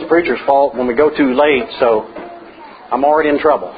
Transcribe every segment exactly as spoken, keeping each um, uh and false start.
preacher's fault when we go too late, so I'm already in trouble.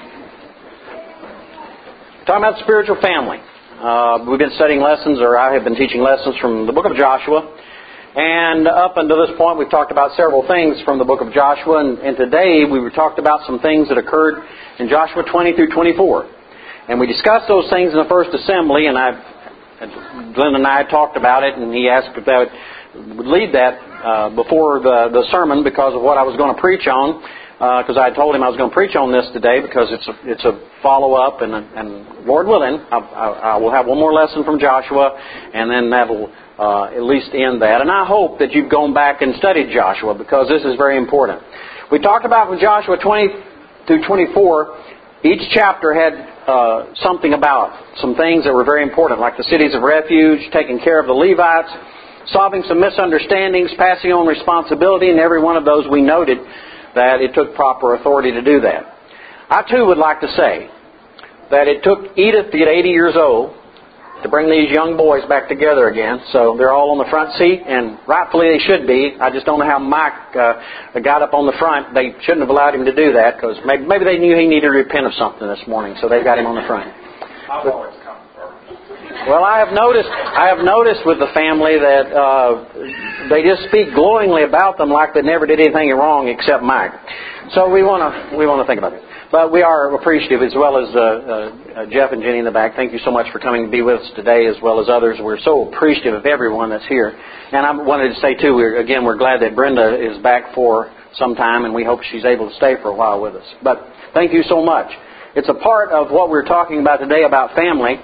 Talking about the spiritual family. Uh, we've been studying lessons, or I have been teaching lessons from the book of Joshua. And up until this point, we've talked about several things from the book of Joshua. And, and today, we talked about some things that occurred in Joshua twenty through twenty-four. And we discussed those things in the first assembly, and I've, Glenn and I talked about it, and he asked if I would lead that uh, before the, the sermon because of what I was going to preach on. Because uh, I told him I was going to preach on this today because it's a, it's a follow-up, and, and Lord willing, I, I, I will have one more lesson from Joshua, and then that will uh, at least end that. And I hope that you've gone back and studied Joshua because this is very important. We talked about from Joshua twenty through twenty-four, each chapter had uh, something about, some things that were very important, like the cities of refuge, taking care of the Levites, solving some misunderstandings, passing on responsibility, and every one of those we noted that it took proper authority to do that. I too would like to say that it took Edith to get eighty years old to bring these young boys back together again. So they're all on the front seat, and rightfully they should be. I just don't know how Mike uh, got up on the front. They shouldn't have allowed him to do that because maybe, maybe they knew he needed to repent of something this morning, so they got him on the front. I've But, always come first. well, I have noticed. I have noticed with the family that uh, they just speak glowingly about them like they never did anything wrong except Mike. So we want to we want to think about it. But we are appreciative, as well as uh, uh, Jeff and Jenny in the back. Thank you so much for coming to be with us today, as well as others. We're so appreciative of everyone that's here. And I wanted to say too, we're, again, we're glad that Brenda is back for some time, and we hope she's able to stay for a while with us. But thank you so much. It's a part of what we're talking about today about family.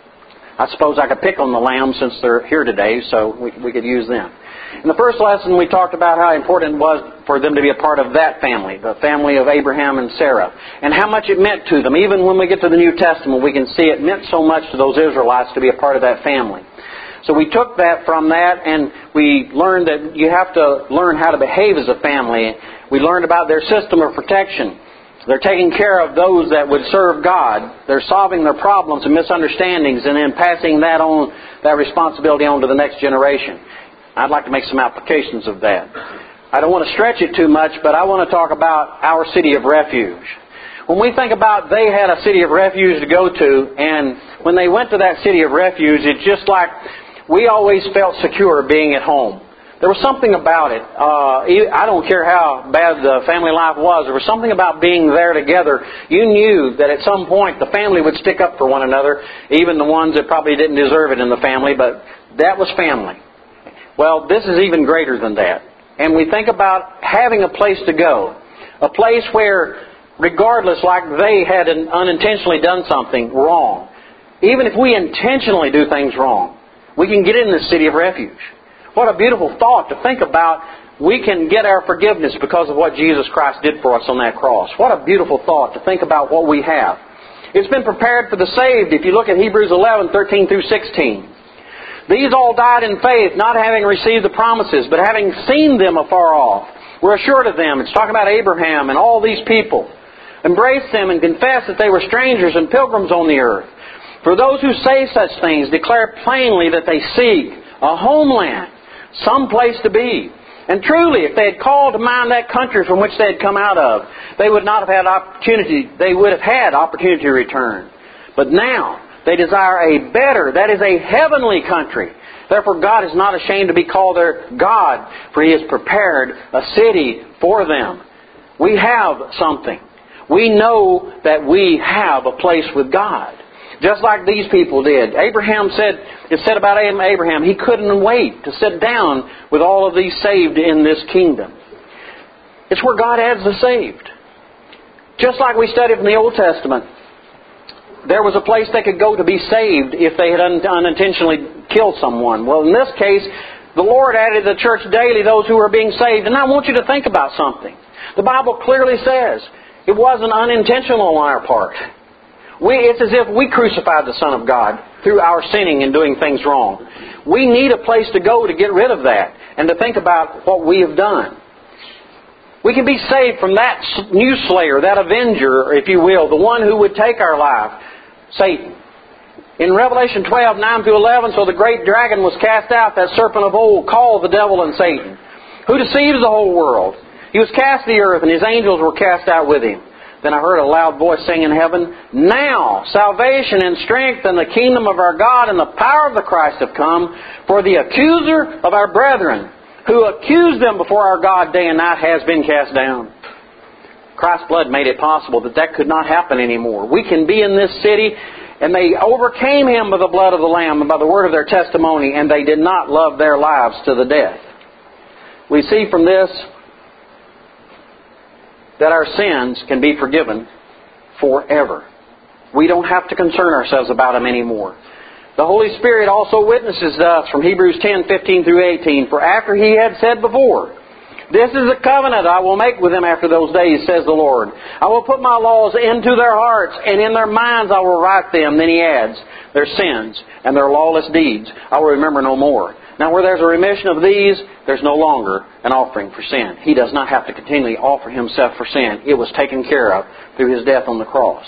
I suppose I could pick on the lambs since they're here today, so we, we could use them. In the first lesson, we talked about how important it was for them to be a part of that family, the family of Abraham and Sarah, and how much it meant to them. Even when we get to the New Testament, we can see it meant so much to those Israelites to be a part of that family. So we took that from that, and we learned that you have to learn how to behave as a family. We learned about their system of protection. They're taking care of those that would serve God. They're solving their problems and misunderstandings and then passing that on, that responsibility on to the next generation. I'd like to make some applications of that. I don't want to stretch it too much, but I want to talk about our city of refuge. When we think about they had a city of refuge to go to, and when they went to that city of refuge, it's just like we always felt secure being at home. There was something about it. Uh, I don't care how bad the family life was. There was something about being there together. You knew that at some point the family would stick up for one another, even the ones that probably didn't deserve it in the family, but that was family. Well, this is even greater than that. And we think about having a place to go. A place where, regardless, like they had unintentionally done something wrong, even if we intentionally do things wrong, we can get in this city of refuge. What a beautiful thought to think about. We can get our forgiveness because of what Jesus Christ did for us on that cross. What a beautiful thought to think about what we have. It's been prepared for the saved. If you look at Hebrews eleven, thirteen through sixteen. These all died in faith, not having received the promises, but having seen them afar off. We're assured of them. It's talking about Abraham and all these people. Embrace them and confess that they were strangers and pilgrims on the earth. For those who say such things declare plainly that they seek a homeland, some place to be. And truly, if they had called to mind that country from which they had come out of, they would not have had opportunity. They would have had opportunity to return. But now they desire a better, that is a heavenly country. Therefore God is not ashamed to be called their God, for He has prepared a city for them. We have something. We know that we have a place with God. Just like these people did. Abraham said, it said about Abraham, he couldn't wait to sit down with all of these saved in this kingdom. It's where God adds the saved. Just like we studied from the Old Testament, there was a place they could go to be saved if they had un- unintentionally killed someone. Well, in this case, the Lord added to the church daily those who were being saved. And I want you to think about something. The Bible clearly says it wasn't unintentional on our part. We, it's as if we crucified the Son of God through our sinning and doing things wrong. We need a place to go to get rid of that and to think about what we have done. We can be saved from that new slayer, that avenger, if you will, the one who would take our life, Satan. In Revelation twelve, nine through eleven, so the great dragon was cast out, that serpent of old, called the devil and Satan, who deceives the whole world. He was cast to the earth, and His angels were cast out with Him. Then I heard a loud voice saying in heaven, Now salvation and strength and the kingdom of our God and the power of the Christ have come, for the accuser of our brethren, who accused them before our God day and night, has been cast down. Christ's blood made it possible that that could not happen anymore. We can be in this city, and they overcame Him by the blood of the Lamb and by the word of their testimony, and they did not love their lives to the death. We see from this that our sins can be forgiven forever. We don't have to concern ourselves about them anymore. The Holy Spirit also witnesses to us from Hebrews ten, fifteen through eighteen. For after He had said before, This is a covenant I will make with them after those days, says the Lord. I will put my laws into their hearts, and in their minds I will write them. Then He adds, Their sins and their lawless deeds I will remember no more. Now where there's a remission of these, there's no longer an offering for sin. He does not have to continually offer Himself for sin. It was taken care of through His death on the cross.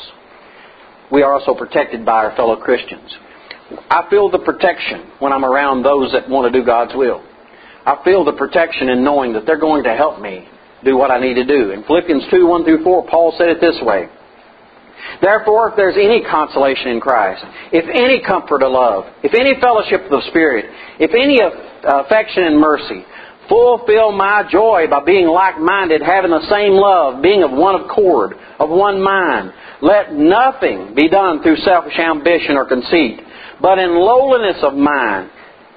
We are also protected by our fellow Christians. I feel the protection when I'm around those that want to do God's will. I feel the protection in knowing that they're going to help me do what I need to do. In Philippians two, one through four, Paul said it this way. Therefore, if there's any consolation in Christ, if any comfort of love, if any fellowship of the Spirit, if any affection and mercy, fulfill my joy by being like-minded, having the same love, being of one accord, of one mind. Let nothing be done through selfish ambition or conceit, but in lowliness of mind,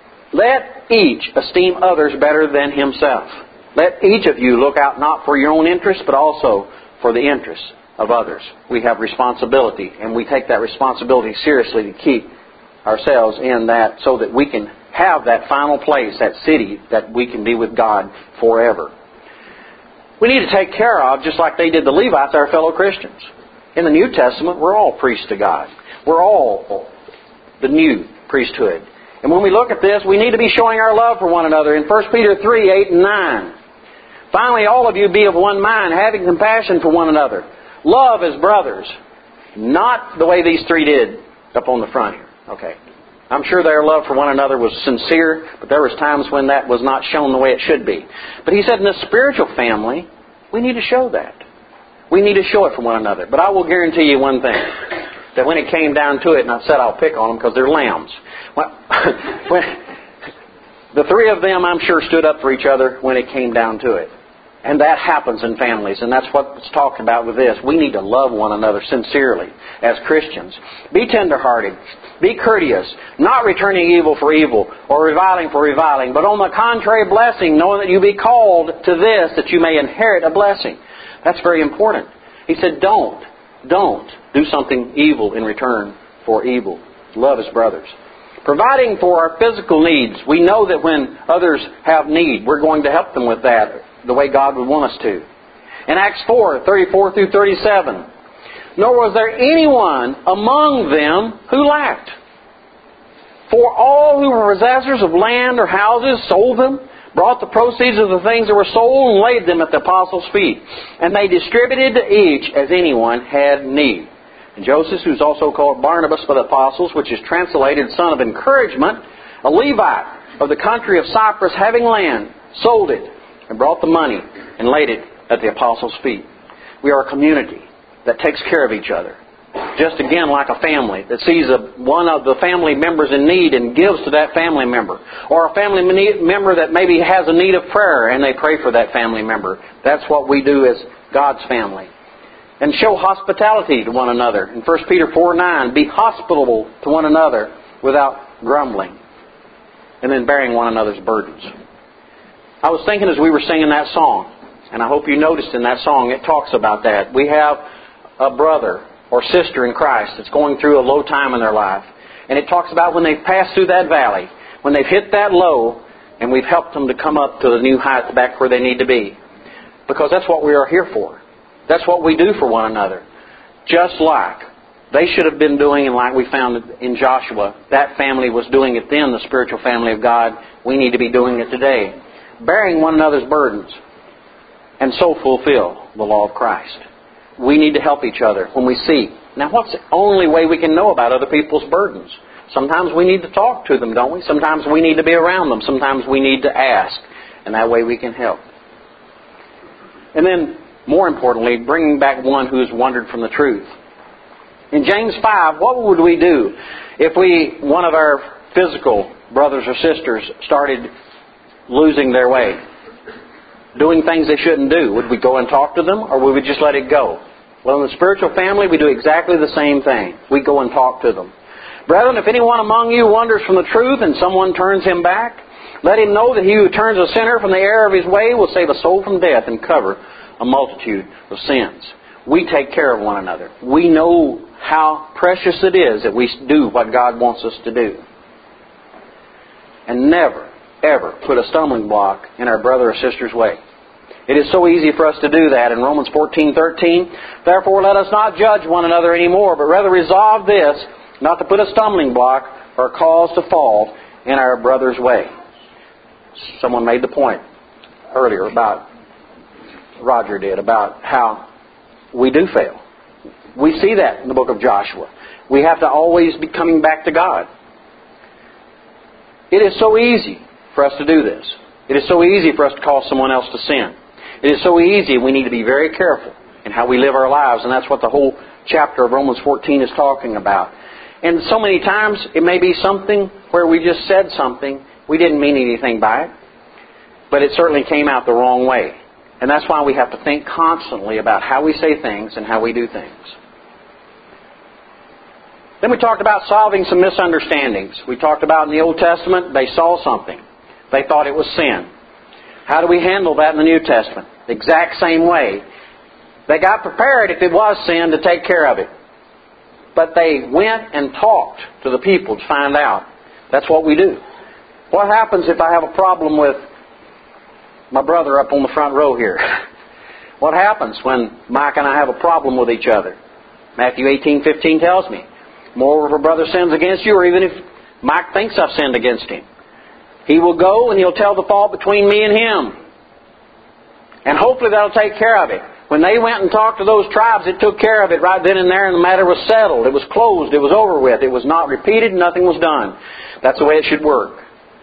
let each esteem others better than himself. Let each of you look out not for your own interests, but also for the interests of others. We have responsibility, and we take that responsibility seriously to keep ourselves in that so that we can have that final place, that city, that we can be with God forever. We need to take care of, just like they did the Levites, our fellow Christians. In the New Testament, we're all priests to God. We're all the new priesthood. And when we look at this, we need to be showing our love for one another in First Peter three, eight and nine. Finally, all of you be of one mind, having compassion for one another. Love as brothers. Not the way these three did up on the front here. Okay. I'm sure their love for one another was sincere, but there was times when that was not shown the way it should be. But he said in the spiritual family, we need to show that. We need to show it for one another. But I will guarantee you one thing. That when it came down to it, and I said I'll pick on them because they're lambs. Well, when, the three of them, I'm sure, stood up for each other when it came down to it. And that happens in families, and that's what's talked about with this. We need to love one another sincerely as Christians. Be tenderhearted. Be courteous, not returning evil for evil or reviling for reviling, but on the contrary blessing, knowing that you be called to this, that you may inherit a blessing. That's very important. He said, don't, don't do something evil in return for evil. Love as brothers. Providing for our physical needs. We know that when others have need, we're going to help them with that the way God would want us to. In Acts four, thirty-four through thirty-seven, nor was there anyone among them who lacked. For all who were possessors of land or houses sold them, brought the proceeds of the things that were sold, and laid them at the apostles' feet. And they distributed to each as anyone had need. And Joseph, who's also called Barnabas by the apostles, which is translated son of encouragement, a Levite of the country of Cyprus, having land, sold it, and brought the money, and laid it at the apostles' feet. We are a community that takes care of each other. Just again like a family that sees a, one of the family members in need and gives to that family member. Or a family member that maybe has a need of prayer and they pray for that family member. That's what we do as God's family. And show hospitality to one another. In First Peter four nine, be hospitable to one another without grumbling. And then bearing one another's burdens. I was thinking as we were singing that song, and I hope you noticed in that song it talks about that. We have a brother or sister in Christ that's going through a low time in their life. And it talks about when they've passed through that valley, when they've hit that low, and we've helped them to come up to the new heights back where they need to be. Because that's what we are here for. That's what we do for one another. Just like they should have been doing, and like we found in Joshua, that family was doing it then, the spiritual family of God, we need to be doing it today. Bearing one another's burdens, and so fulfill the law of Christ. We need to help each other when we see. Now, what's the only way we can know about other people's burdens? Sometimes we need to talk to them, don't we? Sometimes we need to be around them. Sometimes we need to ask. And that way we can help. And then, more importantly, bringing back one who has wandered from the truth. In James five, what would we do if we, one of our physical brothers or sisters, started losing their way, doing things they shouldn't do? Would we go and talk to them, or would we just let it go? Well, in the spiritual family, we do exactly the same thing. We go and talk to them. Brethren, if anyone among you wanders from the truth and someone turns him back, let him know that he who turns a sinner from the error of his way will save a soul from death and cover a multitude of sins. We take care of one another. We know how precious it is that we do what God wants us to do. And never, ever put a stumbling block in our brother or sister's way. It is so easy for us to do that. In Romans fourteen thirteen, therefore let us not judge one another anymore, but rather resolve this, not to put a stumbling block or cause to fall in our brother's way. Someone made the point earlier about, Roger did, about how we do fail. We see that in the book of Joshua. We have to always be coming back to God. It is so easy for us to do this. It is so easy for us to cause someone else to sin. It is so easy, we need to be very careful in how we live our lives, and that's what the whole chapter of Romans fourteen is talking about. And so many times, it may be something where we just said something, we didn't mean anything by it, but it certainly came out the wrong way. And that's why we have to think constantly about how we say things and how we do things. Then we talked about solving some misunderstandings. We talked about in the Old Testament, they saw something. They thought it was sin. How do we handle that in the New Testament? The exact same way. They got prepared, if it was sin, to take care of it. But they went and talked to the people to find out. That's what we do. What happens if I have a problem with my brother up on the front row here? What happens when Mike and I have a problem with each other? Matthew eighteen fifteen tells me, moreover, if a brother sins against you, or even if Mike thinks I've sinned against him, he will go and he'll tell the fault between me and him. And hopefully that'll take care of it. When they went and talked to those tribes, it took care of it right then and there, and the matter was settled. It was closed. It was over with. It was not repeated. Nothing was done. That's the way it should work.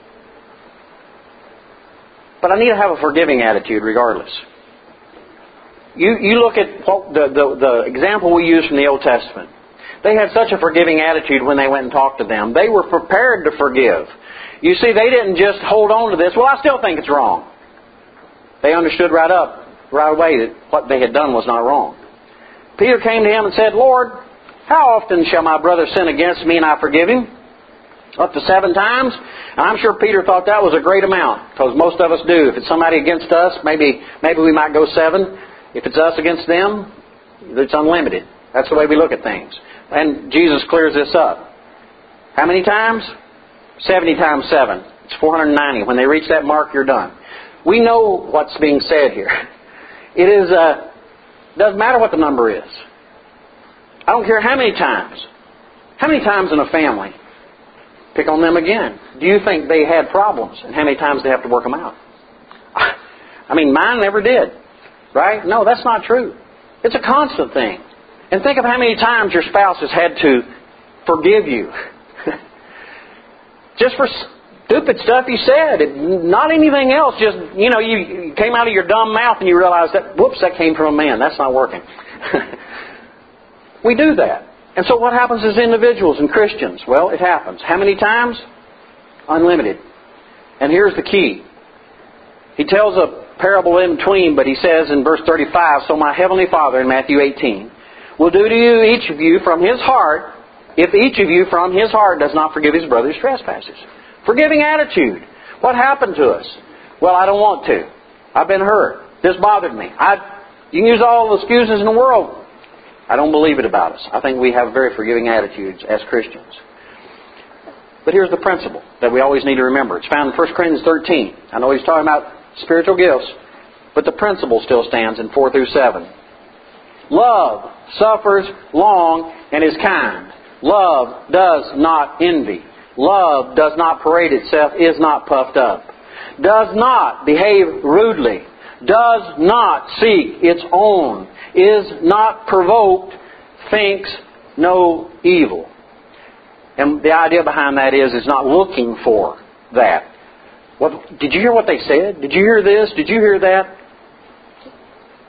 But I need to have a forgiving attitude regardless. You you look at the, the, the example we use from the Old Testament. They had such a forgiving attitude when they went and talked to them. They were prepared to forgive. You see, they didn't just hold on to this. Well, I still think it's wrong. They understood right up, right away that what they had done was not wrong. Peter came to him and said, Lord, how often shall my brother sin against me and I forgive him? Up to seven times? And I'm sure Peter thought that was a great amount, because most of us do. If it's somebody against us, maybe maybe we might go seven. If it's us against them, it's unlimited. That's the way we look at things. And Jesus clears this up. How many times? seventy times seven. It's four hundred ninety. When they reach that mark, you're done. We know what's being said here. It is, uh, doesn't matter what the number is. I don't care how many times. How many times in a family? Pick on them again. Do you think they had problems? And how many times they have to work them out? I mean, mine never did. Right? No, that's not true. It's a constant thing. And think of how many times your spouse has had to forgive you. Just for stupid stuff you said. Not anything else. Just, you know, you, you came out of your dumb mouth and you realized that, whoops, that came from a man. That's not working. We do that. And so what happens as individuals and Christians? Well, it happens. How many times? Unlimited. And here's the key. He tells a parable in between, but he says in verse thirty-five, so my heavenly Father in Matthew eighteen will do to you, each of you, from his heart, if each of you from his heart does not forgive his brother's trespasses. Forgiving attitude. What happened to us? Well, I don't want to. I've been hurt. This bothered me. I, you can use all the excuses in the world. I don't believe it about us. I think we have very forgiving attitudes as Christians. But here's the principle that we always need to remember. It's found in First Corinthians thirteen. I know he's talking about spiritual gifts, but the principle still stands in four through seven. Love suffers long and is kind. Love does not envy. Love does not parade itself, is not puffed up. Does not behave rudely. Does not seek its own. Is not provoked. Thinks no evil. And the idea behind that is, is not looking for that. What, did you hear what they said? Did you hear this? Did you hear that?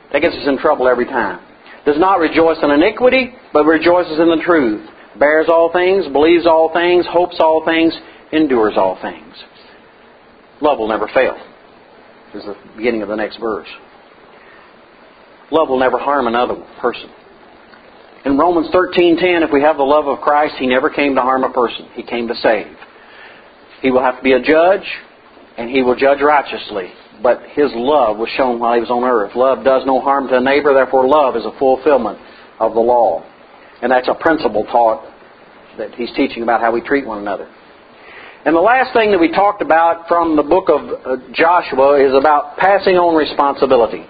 That gets us in trouble every time. Does not rejoice in iniquity, but rejoices in the truth. Bears all things, believes all things, hopes all things, endures all things. Love will never fail, is the beginning of the next verse. Love will never harm another person. In Romans thirteen ten, if we have the love of Christ, He never came to harm a person. He came to save. He will have to be a judge, and He will judge righteously. But His love was shown while He was on earth. Love does no harm to a neighbor, therefore love is a fulfillment of the law. And that's a principle taught that He's teaching about how we treat one another. And the last thing that we talked about from the book of Joshua is about passing on responsibility.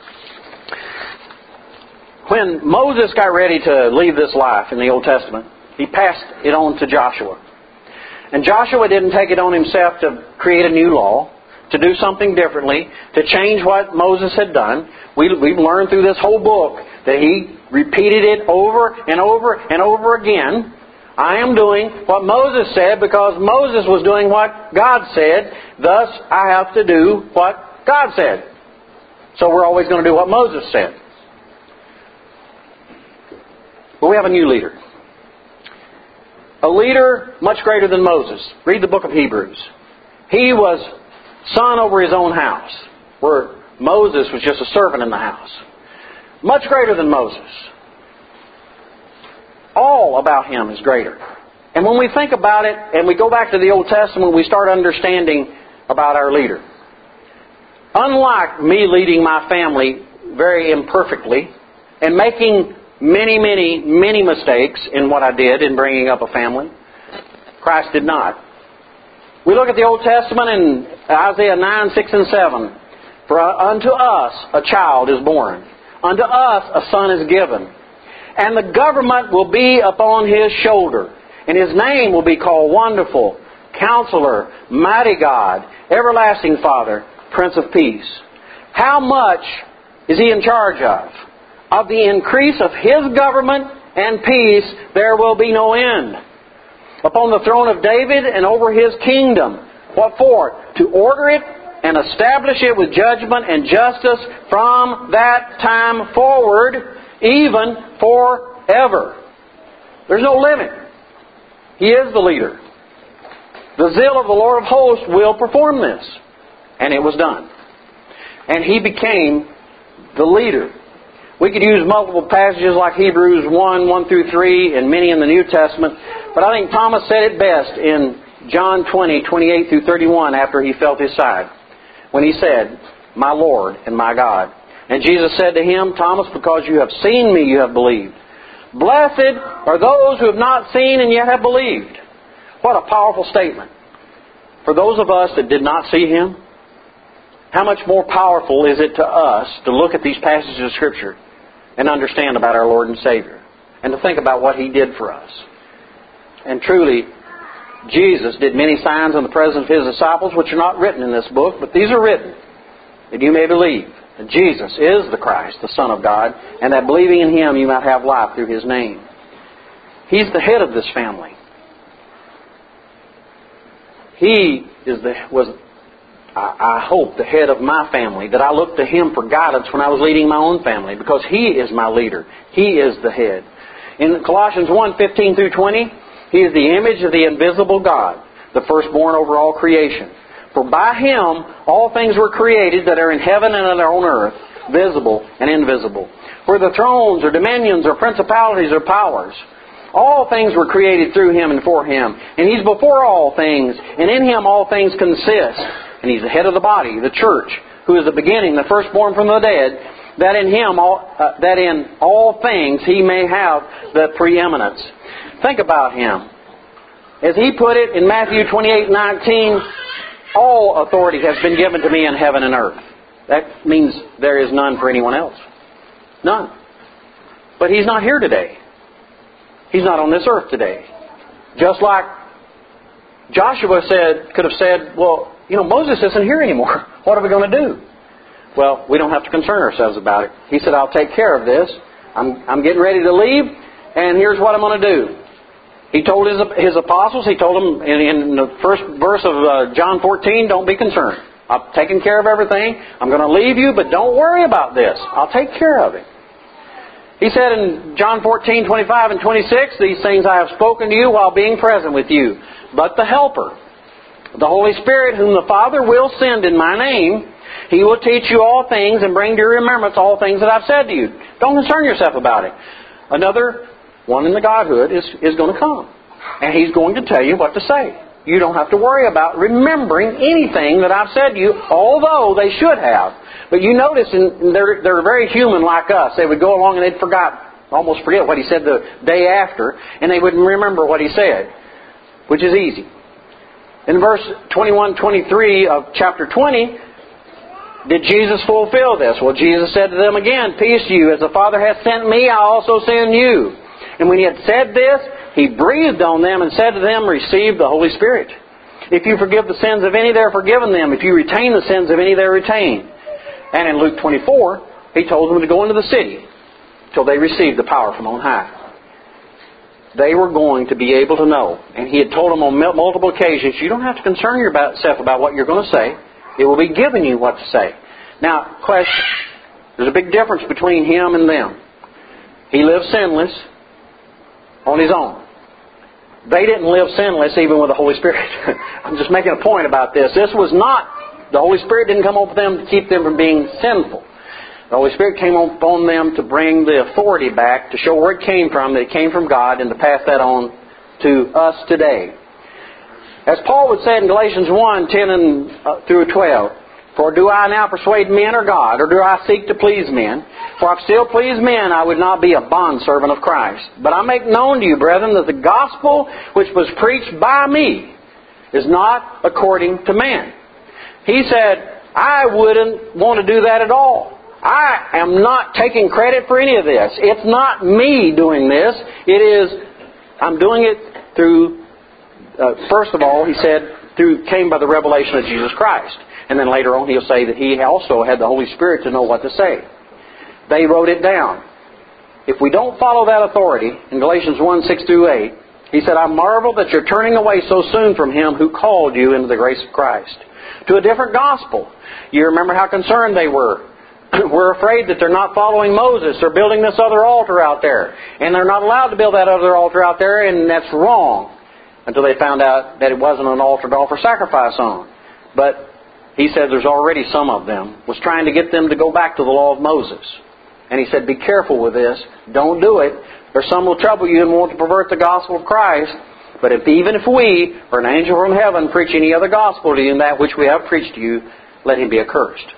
When Moses got ready to leave this life in the Old Testament, he passed it on to Joshua. And Joshua didn't take it on himself to create a new law, to do something differently, to change what Moses had done. We, we've learned through this whole book that he repeated it over and over and over again. I am doing what Moses said because Moses was doing what God said. Thus, I have to do what God said. So we're always going to do what Moses said. But we have a new leader. A leader much greater than Moses. Read the book of Hebrews. He was son over his own house, where Moses was just a servant in the house. Much greater than Moses. All about him is greater. And when we think about it, and we go back to the Old Testament, we start understanding about our leader. Unlike me leading my family very imperfectly, and making many, many, many mistakes in what I did in bringing up a family, Christ did not. We look at the Old Testament in Isaiah nine, six, and seven. For unto us a child is born. Unto us a son is given. And the government will be upon His shoulder. And His name will be called Wonderful, Counselor, Mighty God, Everlasting Father, Prince of Peace. How much is He in charge of? Of the increase of His government and peace there will be no end. Upon the throne of David and over His kingdom. What for? To order it and establish it with judgment and justice from that time forward, even forever. There's no limit. He is the leader. The zeal of the Lord of hosts will perform this. And it was done. And He became the leader. We could use multiple passages like Hebrews one, one through three, and many in the New Testament. But I think Thomas said it best in John twenty, twenty-eight through thirty-one after he felt His side. When he said, My Lord and my God. And Jesus said to him, Thomas, because you have seen me, you have believed. Blessed are those who have not seen and yet have believed. What a powerful statement. For those of us that did not see Him, how much more powerful is it to us to look at these passages of Scripture and understand about our Lord and Savior, and to think about what He did for us. And truly, Jesus did many signs in the presence of His disciples, which are not written in this book, but these are written, that you may believe that Jesus is the Christ, the Son of God, and that believing in Him you might have life through His name. He's the head of this family. He is the was, I, I hope, the head of my family, that I look to Him for guidance when I was leading my own family, because He is my leader. He is the head. In Colossians one, fifteen through twenty, He is the image of the invisible God, the firstborn over all creation. For by Him all things were created that are in heaven and on earth, visible and invisible. Whether thrones or dominions or principalities or powers, all things were created through Him and for Him. And He's before all things, and in Him all things consist. And He's the head of the body, the church, who is the beginning, the firstborn from the dead, that in Him, all, uh, that in all things He may have the preeminence. Think about Him. As He put it in Matthew twenty-eight, nineteen, all authority has been given to me in heaven and earth. That means there is none for anyone else. None. But He's not here today. He's not on this earth today. Just like Joshua said, could have said, well, you know, Moses isn't here anymore. What are we going to do? Well, we don't have to concern ourselves about it. He said, I'll take care of this. I'm, I'm getting ready to leave, and here's what I'm going to do. He told his, his apostles, he told them in, in the first verse of uh, John fourteen, don't be concerned. I've taken care of everything. I'm going to leave you, but don't worry about this. I'll take care of it. He said in John fourteen, twenty-five and twenty-six, these things I have spoken to you while being present with you. But the Helper, the Holy Spirit, whom the Father will send in my name, He will teach you all things and bring to your remembrance all things that I've said to you. Don't concern yourself about it. Another one in the Godhood is, is going to come. And He's going to tell you what to say. You don't have to worry about remembering anything that I've said to you, although they should have. But you notice and they're, they're very human like us. They would go along and they'd forgot, almost forget what He said the day after, and they wouldn't remember what He said, which is easy. In verse twenty-one, twenty-three of chapter twenty, did Jesus fulfill this? Well, Jesus said to them again, peace to you. As the Father hath sent me, I also send you. And when He had said this, He breathed on them and said to them, receive the Holy Spirit. If you forgive the sins of any, they're forgiven them. If you retain the sins of any, they're retained. And in Luke twenty-four, He told them to go into the city till they received the power from on high. They were going to be able to know. And He had told them on multiple occasions, you don't have to concern yourself about what you're going to say. It will be given you what to say. Now, question. There's a big difference between Him and them. He lived sinless on His own. They didn't live sinless even with the Holy Spirit. I'm just making a point about this. This was not, the Holy Spirit didn't come over them to keep them from being sinful. The Holy Spirit came upon them to bring the authority back, to show where it came from, that it came from God, and to pass that on to us today. As Paul would say in Galatians one, ten and, uh, through twelve, for do I now persuade men or God, or do I seek to please men? For if still please men, I would not be a bondservant of Christ. But I make known to you, brethren, that the gospel which was preached by me is not according to man. He said, I wouldn't want to do that at all. I am not taking credit for any of this. It's not me doing this. It is, I'm doing it through, uh, first of all, he said, through came by the revelation of Jesus Christ. And then later on he'll say that He also had the Holy Spirit to know what to say. They wrote it down. If we don't follow that authority, in Galatians one, six through eight, he said, I marvel that you're turning away so soon from Him who called you into the grace of Christ, to a different gospel. You remember how concerned they were. We're afraid that they're not following Moses. They're building this other altar out there. And they're not allowed to build that other altar out there, and that's wrong. Until they found out that it wasn't an altar to offer sacrifice on. But he said there's already some of them, was trying to get them to go back to the law of Moses. And he said, be careful with this. Don't do it. Or some will trouble you and want to pervert the gospel of Christ. But if even if we, or an angel from heaven, preach any other gospel to you than that which we have preached to you, let him be accursed.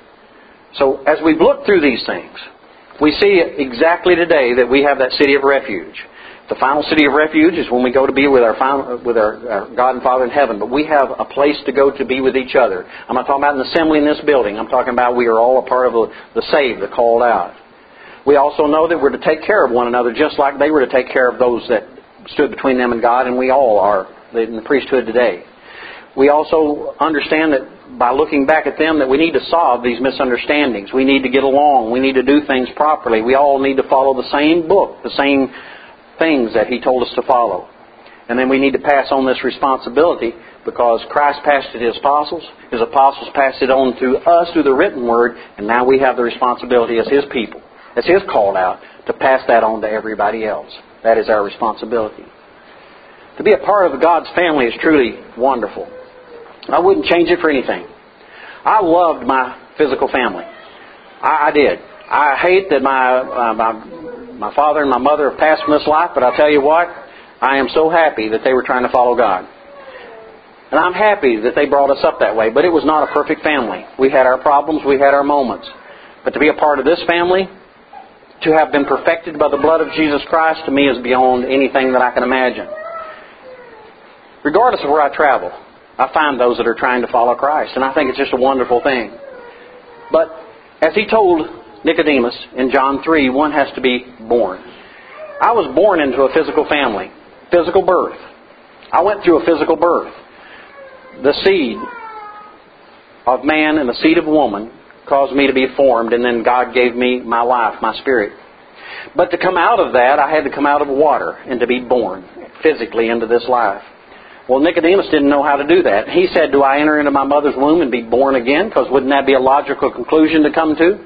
So as we've looked through these things, we see exactly today that we have that city of refuge. The final city of refuge is when we go to be with our final, with our, our God and Father in heaven. But we have a place to go to be with each other. I'm not talking about an assembly in this building. I'm talking about we are all a part of the, the saved, the called out. We also know that we're to take care of one another just like they were to take care of those that stood between them and God, and we all are in the priesthood today. We also understand that by looking back at them that we need to solve these misunderstandings. We need to get along. We need to do things properly. We all need to follow the same book, the same things that He told us to follow. And then we need to pass on this responsibility because Christ passed it to His apostles. His apostles passed it on to us through the written word, and now we have the responsibility as His people, as His called out, to pass that on to everybody else. That is our responsibility. To be a part of God's family is truly wonderful. I wouldn't change it for anything. I loved my physical family. I, I did. I hate that my, uh, my my father and my mother have passed from this life, but I'll tell you what, I am so happy that they were trying to follow God. And I'm happy that they brought us up that way, but it was not a perfect family. We had our problems, we had our moments. But to be a part of this family, to have been perfected by the blood of Jesus Christ, to me is beyond anything that I can imagine. Regardless of where I travel, I find those that are trying to follow Christ, and I think it's just a wonderful thing. But as He told Nicodemus in John three, one has to be born. I was born into a physical family, physical birth. I went through a physical birth. The seed of man and the seed of woman caused me to be formed, and then God gave me my life, my spirit. But to come out of that, I had to come out of water and to be born physically into this life. Well, Nicodemus didn't know how to do that. He said, do I enter into my mother's womb and be born again? Because wouldn't that be a logical conclusion to come to?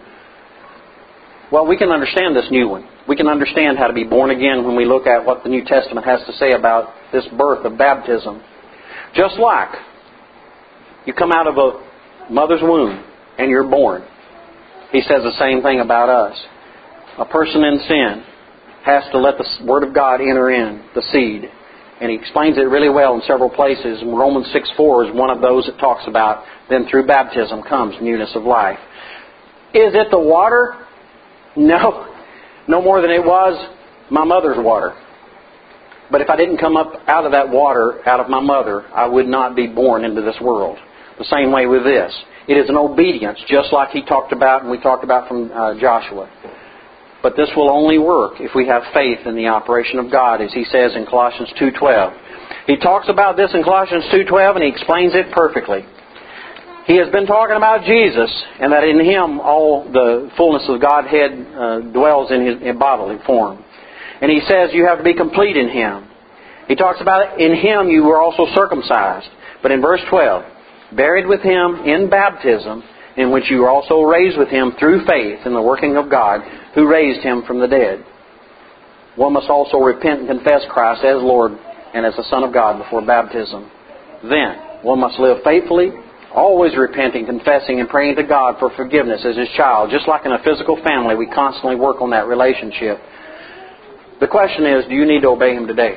Well, we can understand this new one. We can understand how to be born again when we look at what the New Testament has to say about this birth of baptism. Just like you come out of a mother's womb and you're born. He says the same thing about us. A person in sin has to let the Word of God enter in, the seed. And he explains it really well in several places. And Romans six four is one of those that talks about then through baptism comes newness of life. Is it the water? No. No more than it was my mother's water. But if I didn't come up out of that water, out of my mother, I would not be born into this world. The same way with this. It is an obedience, just like he talked about and we talked about from uh, Joshua. But this will only work if we have faith in the operation of God, as he says in Colossians two twelve. He talks about this in Colossians two twelve and he explains it perfectly. He has been talking about Jesus and that in Him all the fullness of Godhead uh, dwells in His in bodily form. And he says you have to be complete in Him. He talks about in Him you were also circumcised. But in verse twelve, buried with Him in baptism, in which you were also raised with Him through faith in the working of God, who raised Him from the dead. One must also repent and confess Christ as Lord and as the Son of God before baptism. Then, one must live faithfully, always repenting, confessing, and praying to God for forgiveness as His child. Just like in a physical family, we constantly work on that relationship. The question is, do you need to obey Him today?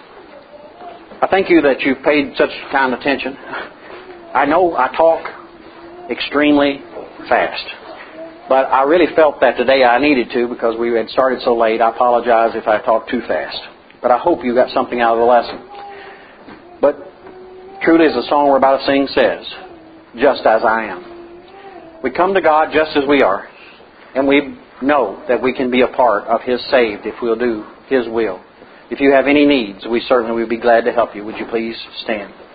I thank you that you've paid such kind attention. I know I talk extremely fast. But I really felt that today I needed to because we had started so late. I apologize if I talked too fast. But I hope you got something out of the lesson. But truly, as the song we're about to sing says, just as I am. We come to God just as we are. And we know that we can be a part of His saved if we'll do His will. If you have any needs, we certainly would be glad to help you. Would you please stand?